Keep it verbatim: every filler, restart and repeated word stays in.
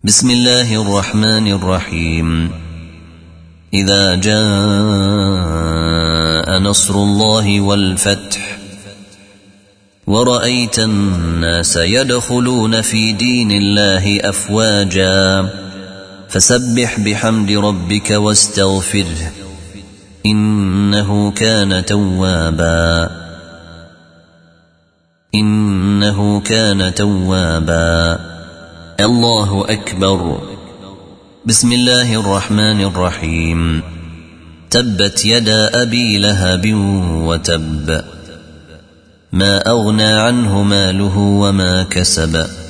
بسم الله الرحمن الرحيم. إذا جاء نصر الله والفتح ورأيت الناس يدخلون في دين الله أفواجا فسبح بحمد ربك واستغفره إنه كان توابا إنه كان توابا الله أكبر. بسم الله الرحمن الرحيم. تبت يدا أبي لهب وتب ما أغنى عنه ماله وما كسب